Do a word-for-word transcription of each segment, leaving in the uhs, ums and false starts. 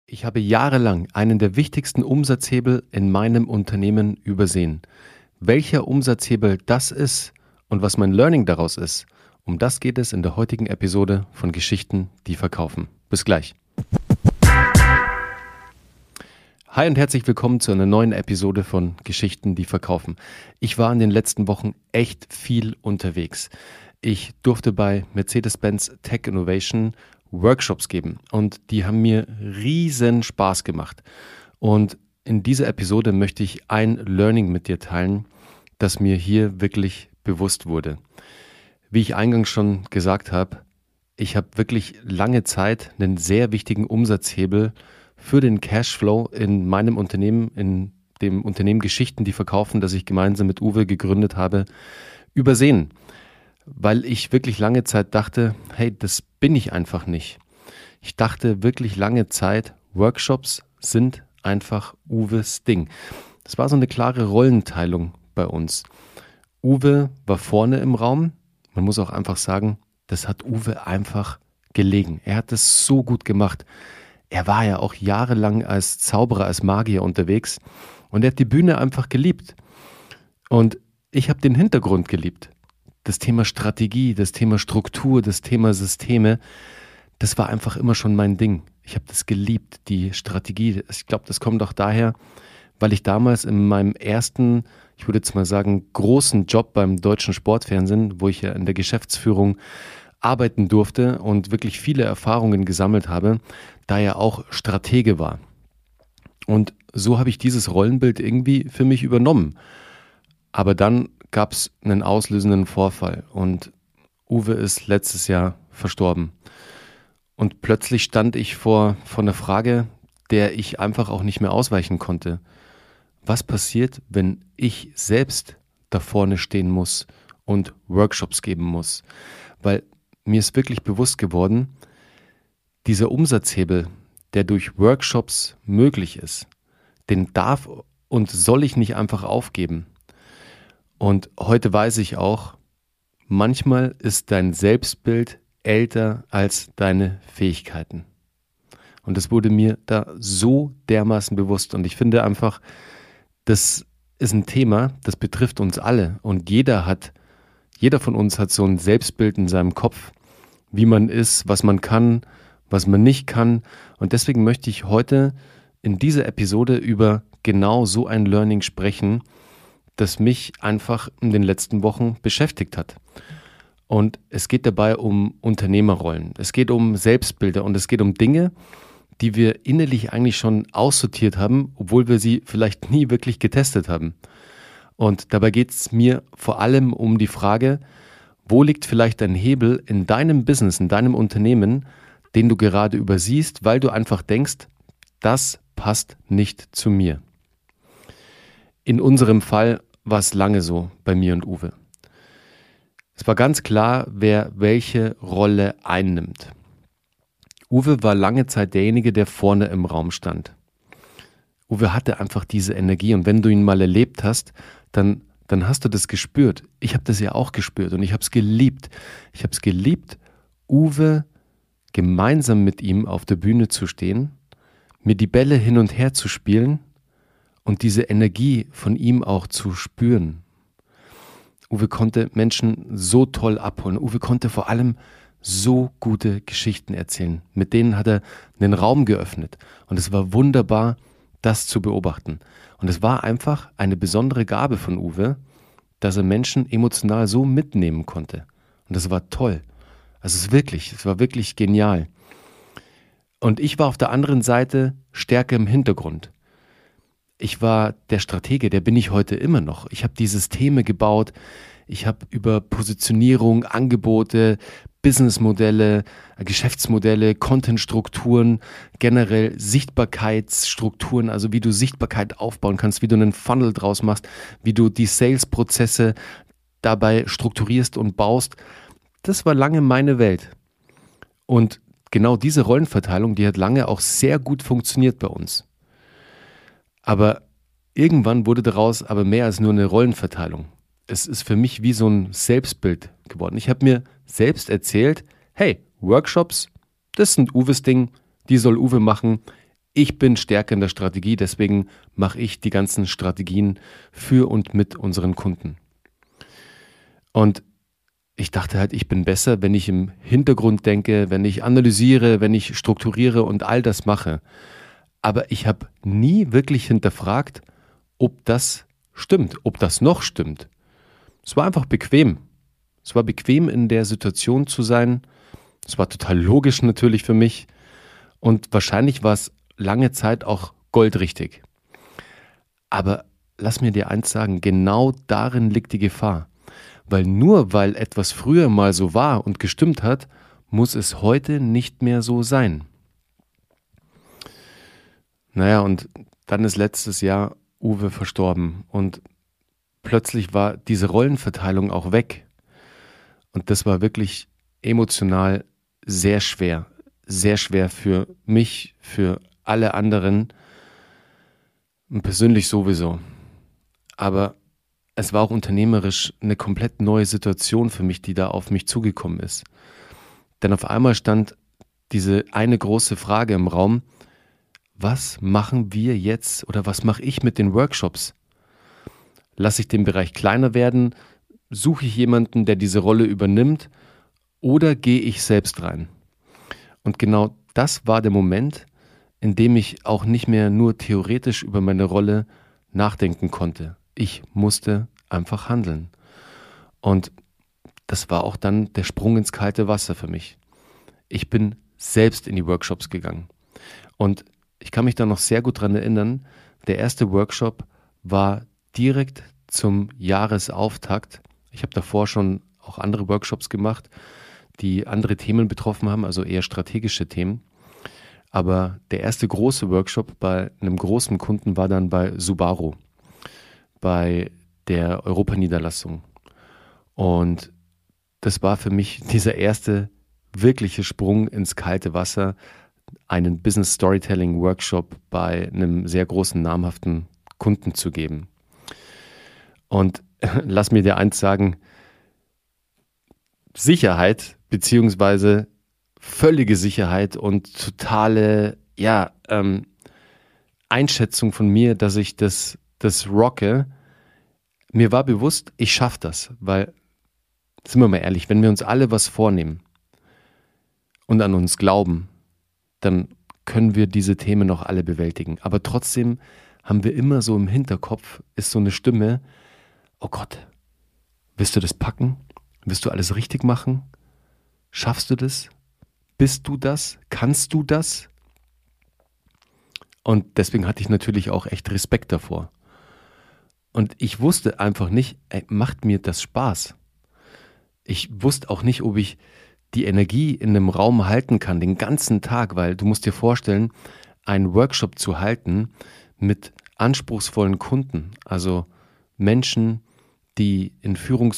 Ich habe jahrelang einen der wichtigsten Umsatzhebel in meinem Unternehmen übersehen. Welcher Umsatzhebel das ist und was mein Learning daraus ist, um das geht es in der heutigen Episode von Geschichten, die verkaufen. Bis gleich. Hi und herzlich willkommen zu einer neuen Episode von Geschichten, die verkaufen. Ich war in den letzten Wochen echt viel unterwegs. Ich durfte bei Mercedes-Benz Tech Innovation Workshops geben und die haben mir riesen Spaß gemacht. Und in dieser Episode möchte ich ein Learning mit dir teilen, das mir hier wirklich bewusst wurde. Wie ich eingangs schon gesagt habe, ich habe wirklich lange Zeit einen sehr wichtigen Umsatzhebel für den Cashflow in meinem Unternehmen, in dem Unternehmen Geschichten, die verkaufen, das ich gemeinsam mit Uwe gegründet habe, übersehen. Weil ich wirklich lange Zeit dachte, hey, das bin ich einfach nicht. Ich dachte wirklich lange Zeit, Workshops sind einfach Uwes Ding. Das war so eine klare Rollenteilung bei uns. Uwe war vorne im Raum. Man muss auch einfach sagen, das hat Uwe einfach gelegen. Er hat es so gut gemacht. Er war ja auch jahrelang als Zauberer, als Magier unterwegs und er hat die Bühne einfach geliebt. Und ich habe den Hintergrund geliebt. Das Thema Strategie, das Thema Struktur, das Thema Systeme, das war einfach immer schon mein Ding. Ich habe das geliebt, die Strategie. Ich glaube, das kommt auch daher, weil ich damals in meinem ersten, ich würde jetzt mal sagen, großen Job beim Deutschen Sportfernsehen, wo ich ja in der Geschäftsführung arbeiten durfte und wirklich viele Erfahrungen gesammelt habe, da ja auch Stratege war. Und so habe ich dieses Rollenbild irgendwie für mich übernommen. Aber dann gab es einen auslösenden Vorfall und Uwe ist letztes Jahr verstorben. Und plötzlich stand ich vor, vor einer Frage, der ich einfach auch nicht mehr ausweichen konnte. Was passiert, wenn ich selbst da vorne stehen muss und Workshops geben muss? Weil mir ist wirklich bewusst geworden, dieser Umsatzhebel, der durch Workshops möglich ist, den darf und soll ich nicht einfach aufgeben. Und heute weiß ich auch, manchmal ist dein Selbstbild älter als deine Fähigkeiten. Und das wurde mir da so dermaßen bewusst. Und ich finde einfach, das ist ein Thema, das betrifft uns alle. Und jeder hat, jeder von uns hat so ein Selbstbild in seinem Kopf, wie man ist, was man kann, was man nicht kann. Und deswegen möchte ich heute in dieser Episode über genau so ein Learning sprechen, das mich einfach in den letzten Wochen beschäftigt hat. Und es geht dabei um Unternehmerrollen, es geht um Selbstbilder und es geht um Dinge, die wir innerlich eigentlich schon aussortiert haben, obwohl wir sie vielleicht nie wirklich getestet haben. Und dabei geht es mir vor allem um die Frage, wo liegt vielleicht ein Hebel in deinem Business, in deinem Unternehmen, den du gerade übersiehst, weil du einfach denkst, das passt nicht zu mir. In unserem Fall war es lange so bei mir und Uwe. Es war ganz klar, wer welche Rolle einnimmt. Uwe war lange Zeit derjenige, der vorne im Raum stand. Uwe hatte einfach diese Energie und wenn du ihn mal erlebt hast, dann, dann hast du das gespürt. Ich habe das ja auch gespürt und ich habe es geliebt. Ich habe es geliebt, Uwe gemeinsam mit ihm auf der Bühne zu stehen, mir die Bälle hin und her zu spielen und diese Energie von ihm auch zu spüren. Uwe konnte Menschen so toll abholen. Uwe konnte vor allem so gute Geschichten erzählen. Mit denen hat er einen Raum geöffnet. Und es war wunderbar, das zu beobachten. Und es war einfach eine besondere Gabe von Uwe, dass er Menschen emotional so mitnehmen konnte. Und das war toll. Also es ist wirklich, es war wirklich genial. Und ich war auf der anderen Seite stärker im Hintergrund. Ich war der Stratege, der bin ich heute immer noch. Ich habe die Systeme gebaut, ich habe über Positionierung, Angebote, Businessmodelle, Geschäftsmodelle, Contentstrukturen, generell Sichtbarkeitsstrukturen, also wie du Sichtbarkeit aufbauen kannst, wie du einen Funnel draus machst, wie du die Sales-Prozesse dabei strukturierst und baust. Das war lange meine Welt. Und genau diese Rollenverteilung, die hat lange auch sehr gut funktioniert bei uns. Aber irgendwann wurde daraus aber mehr als nur eine Rollenverteilung. Es ist für mich wie so ein Selbstbild geworden. Ich habe mir selbst erzählt, hey, Workshops, das sind Uwes Ding, die soll Uwe machen. ich bin stärker in der Strategie, deswegen mache ich die ganzen Strategien für und mit unseren Kunden. Und ich dachte halt, ich bin besser, wenn ich im Hintergrund denke, wenn ich analysiere, wenn ich strukturiere und all das mache. Aber ich habe nie wirklich hinterfragt, ob das stimmt, ob das noch stimmt. Es war einfach bequem. Es war bequem, in der Situation zu sein. Es war total logisch natürlich für mich. Und wahrscheinlich war es lange Zeit auch goldrichtig. Aber lass mir dir eins sagen, genau darin liegt die Gefahr. Weil nur weil etwas früher mal so war und gestimmt hat, muss es heute nicht mehr so sein. Naja, und dann ist letztes Jahr Uwe verstorben und plötzlich war diese Rollenverteilung auch weg. Und das war wirklich emotional sehr schwer, sehr schwer für mich, für alle anderen und persönlich sowieso. Aber es war auch unternehmerisch eine komplett neue Situation für mich, die da auf mich zugekommen ist. Denn auf einmal stand diese eine große Frage im Raum: Was machen wir jetzt oder was mache ich mit den Workshops? Lasse ich den Bereich kleiner werden? Suche ich jemanden, der diese Rolle übernimmt? Oder gehe ich selbst rein? Und genau das war der Moment, in dem ich auch nicht mehr nur theoretisch über meine Rolle nachdenken konnte. Ich musste einfach handeln. Und das war auch dann der Sprung ins kalte Wasser für mich. Ich bin selbst in die Workshops gegangen. Und ich kann mich da noch sehr gut dran erinnern, der erste Workshop war direkt zum Jahresauftakt. Ich habe davor schon auch andere Workshops gemacht, die andere Themen betroffen haben, also eher strategische Themen. Aber der erste große Workshop bei einem großen Kunden war dann bei Subaru, bei der Europaniederlassung. Und das war für mich dieser erste wirkliche Sprung ins kalte Wasser, einen Business Storytelling Workshop bei einem sehr großen, namhaften Kunden zu geben. Und lass mir dir eins sagen, Sicherheit beziehungsweise völlige Sicherheit und totale ja, ähm, Einschätzung von mir, dass ich das, das rocke. Mir war bewusst, ich schaffe das, weil, sind wir mal ehrlich, wenn wir uns alle was vornehmen und an uns glauben, dann können wir diese Themen noch alle bewältigen. Aber trotzdem haben wir immer so im Hinterkopf, ist so eine Stimme: Oh Gott, willst du das packen? Willst du alles richtig machen? Schaffst du das? Bist du das? Kannst du das? Und deswegen hatte ich natürlich auch echt Respekt davor. Und ich wusste einfach nicht, ey, macht mir das Spaß? Ich wusste auch nicht, ob ich die Energie in einem Raum halten kann, den ganzen Tag, weil du musst dir vorstellen, einen Workshop zu halten mit anspruchsvollen Kunden, also Menschen, die in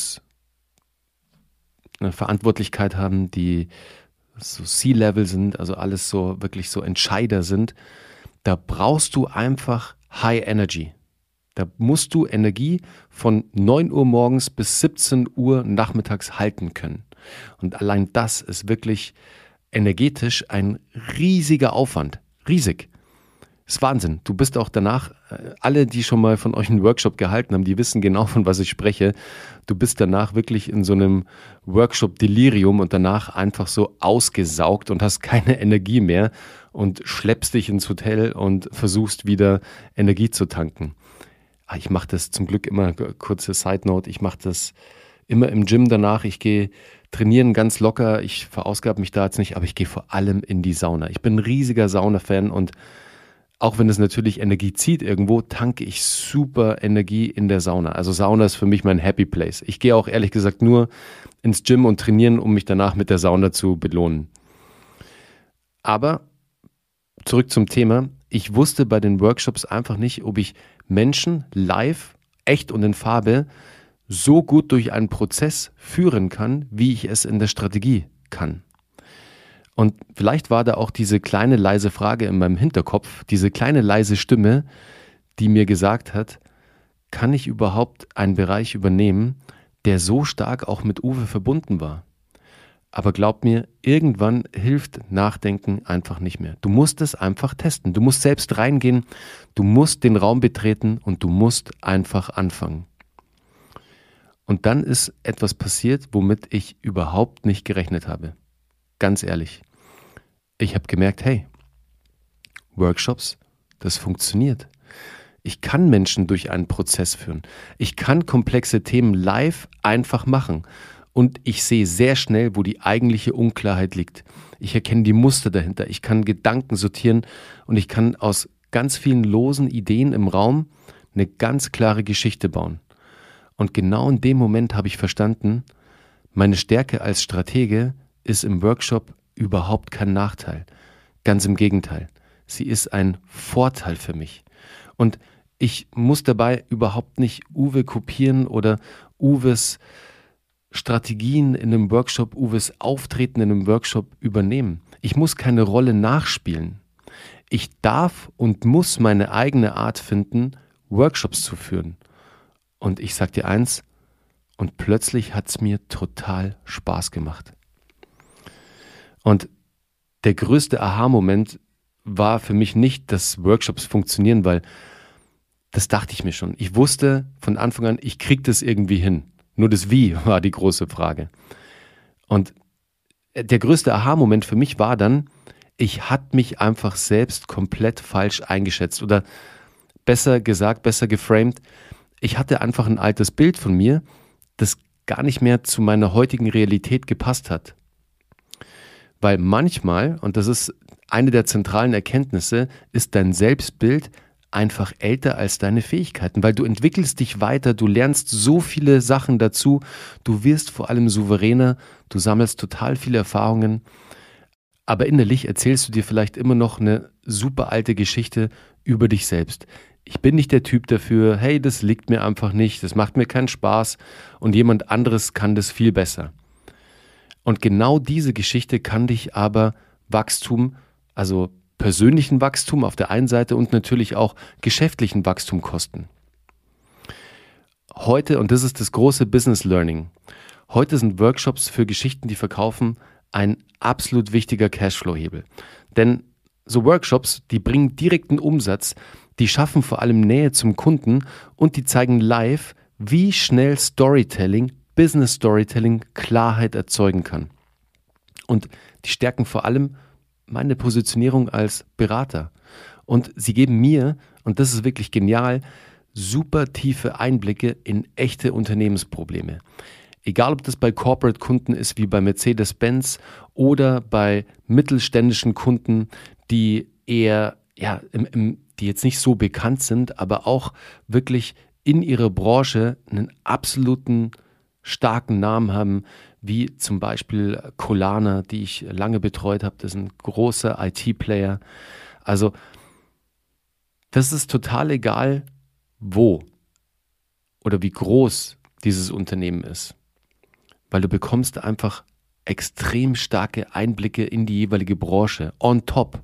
Führungsverantwortlichkeit haben, die so C-Level sind, also alles so wirklich so Entscheider sind, da brauchst du einfach High Energy. Da musst du Energie von neun Uhr morgens bis siebzehn Uhr nachmittags halten können. Und allein das ist wirklich energetisch ein riesiger Aufwand. Riesig. Ist Wahnsinn. Du bist auch danach, alle, die schon mal von euch einen Workshop gehalten haben, die wissen genau, von was ich spreche. Du bist danach wirklich in so einem Workshop-Delirium und danach einfach so ausgesaugt und hast keine Energie mehr und schleppst dich ins Hotel und versuchst wieder Energie zu tanken. Ich mache das zum Glück immer, kurze Side Note, ich mache das immer im Gym danach. Ich gehe trainieren ganz locker, ich verausgabe mich da jetzt nicht, aber ich gehe vor allem in die Sauna. Ich bin ein riesiger Sauna-Fan und auch wenn es natürlich Energie zieht irgendwo, tanke ich super Energie in der Sauna. Also Sauna ist für mich mein Happy Place. Ich gehe auch ehrlich gesagt nur ins Gym und trainieren, um mich danach mit der Sauna zu belohnen. Aber zurück zum Thema. Ich wusste bei den Workshops einfach nicht, ob ich Menschen live, echt und in Farbe so gut durch einen Prozess führen kann, wie ich es in der Strategie kann. Und vielleicht war da auch diese kleine leise Frage in meinem Hinterkopf, diese kleine leise Stimme, die mir gesagt hat, kann ich überhaupt einen Bereich übernehmen, der so stark auch mit Uwe verbunden war? Aber glaub mir, irgendwann hilft Nachdenken einfach nicht mehr. Du musst es einfach testen. Du musst selbst reingehen, du musst den Raum betreten und du musst einfach anfangen. Und dann ist etwas passiert, womit ich überhaupt nicht gerechnet habe. Ganz ehrlich. Ich habe gemerkt, hey, Workshops, das funktioniert. Ich kann Menschen durch einen Prozess führen. Ich kann komplexe Themen live einfach machen. Und ich sehe sehr schnell, wo die eigentliche Unklarheit liegt. Ich erkenne die Muster dahinter. Ich kann Gedanken sortieren und ich kann aus ganz vielen losen Ideen im Raum eine ganz klare Geschichte bauen. Und genau in dem Moment habe ich verstanden, meine Stärke als Stratege ist im Workshop überhaupt kein Nachteil. Ganz im Gegenteil. Sie ist ein Vorteil für mich. Und ich muss dabei überhaupt nicht Uwe kopieren oder Uwes Strategien in einem Workshop, Uwes Auftreten in einem Workshop übernehmen. Ich muss keine Rolle nachspielen. Ich darf und muss meine eigene Art finden, Workshops zu führen. Und ich sag dir eins, und plötzlich hat es mir total Spaß gemacht. Und der größte Aha-Moment war für mich nicht, dass Workshops funktionieren, weil das dachte ich mir schon. Ich wusste von Anfang an, ich kriege das irgendwie hin. Nur das Wie war die große Frage. Und der größte Aha-Moment für mich war dann, ich hatte mich einfach selbst komplett falsch eingeschätzt. Oder besser gesagt, besser geframed, ich hatte einfach ein altes Bild von mir, das gar nicht mehr zu meiner heutigen Realität gepasst hat. Weil manchmal, und das ist eine der zentralen Erkenntnisse, ist dein Selbstbild einfach älter als deine Fähigkeiten, weil du entwickelst dich weiter, du lernst so viele Sachen dazu, du wirst vor allem souveräner, du sammelst total viele Erfahrungen, aber innerlich erzählst du dir vielleicht immer noch eine super alte Geschichte über dich selbst. Ich bin nicht der Typ dafür, hey, das liegt mir einfach nicht, das macht mir keinen Spaß und jemand anderes kann das viel besser. Und genau diese Geschichte kann dich aber Wachstum, also persönlichen Wachstum auf der einen Seite und natürlich auch geschäftlichen Wachstum kosten. Heute, und das ist das große Business Learning, heute sind Workshops für Geschichten, die verkaufen, ein absolut wichtiger Cashflow-Hebel. Denn so Workshops, die bringen direkten Umsatz, die schaffen vor allem Nähe zum Kunden und die zeigen live, wie schnell Storytelling, Business Storytelling Klarheit erzeugen kann. Und die stärken vor allem meine Positionierung als Berater. Und sie geben mir, und das ist wirklich genial, super tiefe Einblicke in echte Unternehmensprobleme. Egal, ob das bei Corporate-Kunden ist, wie bei Mercedes-Benz oder bei mittelständischen Kunden, die eher, ja, im, im, die jetzt nicht so bekannt sind, aber auch wirklich in ihrer Branche einen absoluten starken Namen haben, wie zum Beispiel Colana, die ich lange betreut habe. Das ist ein großer I T-Player. Also das ist total egal, wo oder wie groß dieses Unternehmen ist, weil du bekommst einfach extrem starke Einblicke in die jeweilige Branche on top.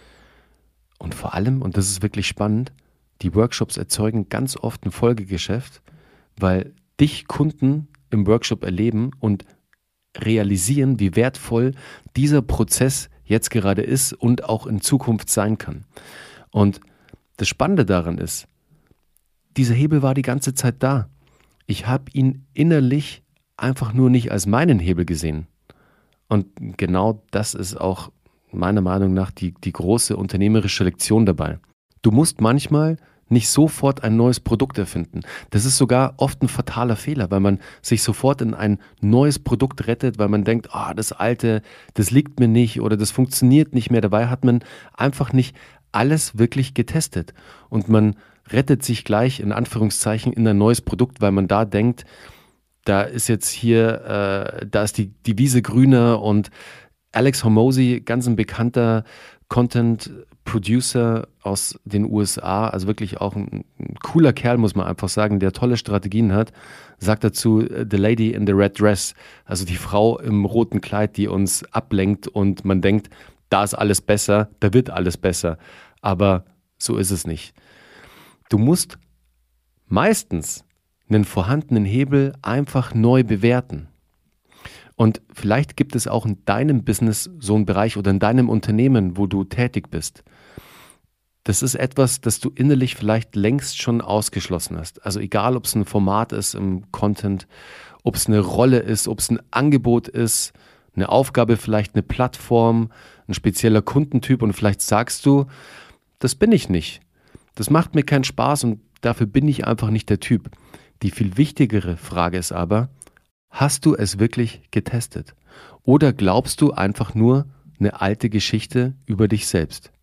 Und vor allem, und das ist wirklich spannend, die Workshops erzeugen ganz oft ein Folgegeschäft, weil dich Kunden im Workshop erleben und realisieren, wie wertvoll dieser Prozess jetzt gerade ist und auch in Zukunft sein kann. Und das Spannende daran ist, dieser Hebel war die ganze Zeit da. Ich habe ihn innerlich einfach nur nicht als meinen Hebel gesehen. Und genau das ist auch meiner Meinung nach die, die große unternehmerische Lektion dabei. Du musst manchmal nicht sofort ein neues Produkt erfinden. Das ist sogar oft ein fataler Fehler, weil man sich sofort in ein neues Produkt rettet, weil man denkt, ah, das alte, das liegt mir nicht oder das funktioniert nicht mehr. Dabei hat man einfach nicht alles wirklich getestet und man rettet sich gleich in Anführungszeichen in ein neues Produkt, weil man da denkt, da ist jetzt hier, äh, da ist die, die Wiese grüner und Alex Hormozi, ganz ein bekannter Content-Producer aus den U S A, also wirklich auch ein, ein cooler Kerl, muss man einfach sagen, der tolle Strategien hat, sagt dazu The Lady in the Red Dress, also die Frau im roten Kleid, die uns ablenkt und man denkt, da ist alles besser, da wird alles besser, aber so ist es nicht. Du musst meistens einen vorhandenen Hebel einfach neu bewerten. Und vielleicht gibt es auch in deinem Business so einen Bereich oder in deinem Unternehmen, wo du tätig bist. Das ist etwas, das du innerlich vielleicht längst schon ausgeschlossen hast. Also egal, ob es ein Format ist im Content, ob es eine Rolle ist, ob es ein Angebot ist, eine Aufgabe, vielleicht eine Plattform, ein spezieller Kundentyp und vielleicht sagst du, das bin ich nicht. Das macht mir keinen Spaß und dafür bin ich einfach nicht der Typ. Die viel wichtigere Frage ist aber, hast du es wirklich getestet? Oder glaubst du einfach nur eine alte Geschichte über dich selbst?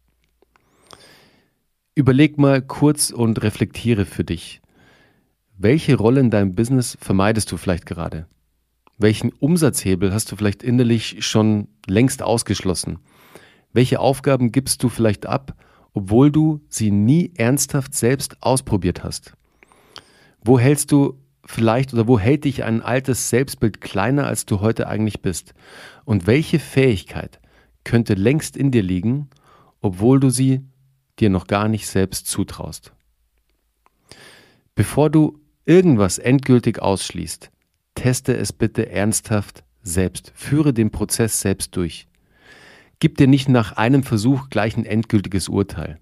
Überleg mal kurz und reflektiere für dich. Welche Rolle in deinem Business vermeidest du vielleicht gerade? Welchen Umsatzhebel hast du vielleicht innerlich schon längst ausgeschlossen? Welche Aufgaben gibst du vielleicht ab, obwohl du sie nie ernsthaft selbst ausprobiert hast? Wo hältst du vielleicht oder wo hält dich ein altes Selbstbild kleiner, als du heute eigentlich bist? Und welche Fähigkeit könnte längst in dir liegen, obwohl du sie dir noch gar nicht selbst zutraust? Bevor du irgendwas endgültig ausschließt, teste es bitte ernsthaft selbst. Führe den Prozess selbst durch. Gib dir nicht nach einem Versuch gleich ein endgültiges Urteil.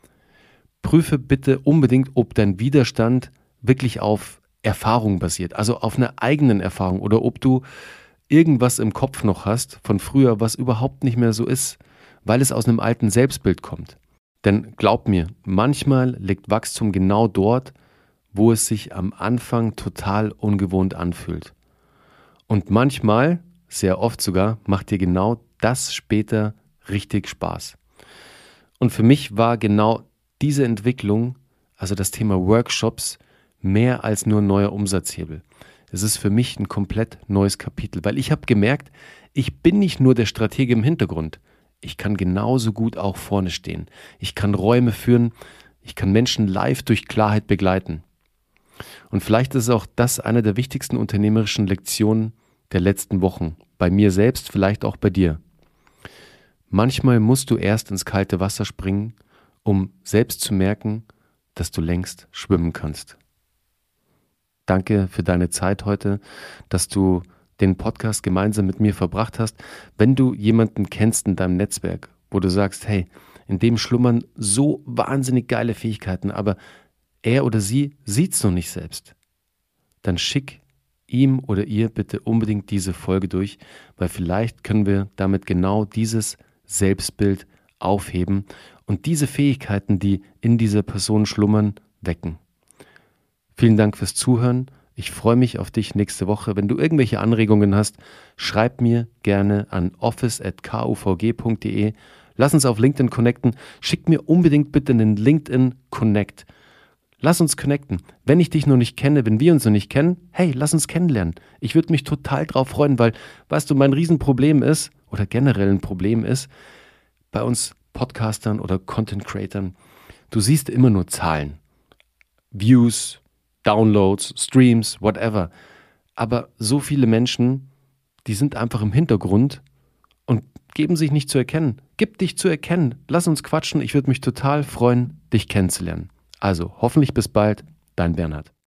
Prüfe bitte unbedingt, ob dein Widerstand wirklich auf Erfahrung basiert, also auf einer eigenen Erfahrung, oder ob du irgendwas im Kopf noch hast von früher, was überhaupt nicht mehr so ist, weil es aus einem alten Selbstbild kommt. Denn glaub mir, manchmal liegt Wachstum genau dort, wo es sich am Anfang total ungewohnt anfühlt. Und manchmal, sehr oft sogar, macht dir genau das später richtig Spaß. Und für mich war genau diese Entwicklung, also das Thema Workshops, mehr als nur ein neuer Umsatzhebel. Es ist für mich ein komplett neues Kapitel, weil ich habe gemerkt, ich bin nicht nur der Stratege im Hintergrund. Ich kann genauso gut auch vorne stehen. Ich kann Räume führen, ich kann Menschen live durch Klarheit begleiten. Und vielleicht ist auch das eine der wichtigsten unternehmerischen Lektionen der letzten Wochen. Bei mir selbst, vielleicht auch bei dir. Manchmal musst du erst ins kalte Wasser springen, um selbst zu merken, dass du längst schwimmen kannst. Danke für deine Zeit heute, dass du den Podcast gemeinsam mit mir verbracht hast. Wenn du jemanden kennst in deinem Netzwerk, wo du sagst, hey, in dem schlummern so wahnsinnig geile Fähigkeiten, aber er oder sie sieht es noch nicht selbst, dann schick ihm oder ihr bitte unbedingt diese Folge durch, weil vielleicht können wir damit genau dieses Selbstbild aufheben und diese Fähigkeiten, die in dieser Person schlummern, wecken. Vielen Dank fürs Zuhören. Ich freue mich auf dich nächste Woche. Wenn du irgendwelche Anregungen hast, schreib mir gerne an office at k u v g punkt d e. Lass uns auf LinkedIn connecten. Schick mir unbedingt bitte einen LinkedIn Connect. Lass uns connecten. Wenn ich dich noch nicht kenne, wenn wir uns noch nicht kennen, hey, lass uns kennenlernen. Ich würde mich total drauf freuen, weil, weißt du, mein Riesenproblem ist, oder generell ein Problem ist, bei uns Podcastern oder Content Creatern, du siehst immer nur Zahlen. Views, Downloads, Streams, whatever. Aber so viele Menschen, die sind einfach im Hintergrund und geben sich nicht zu erkennen. Gib dich zu erkennen. Lass uns quatschen. Ich würde mich total freuen, dich kennenzulernen. Also hoffentlich bis bald, dein Bernhard.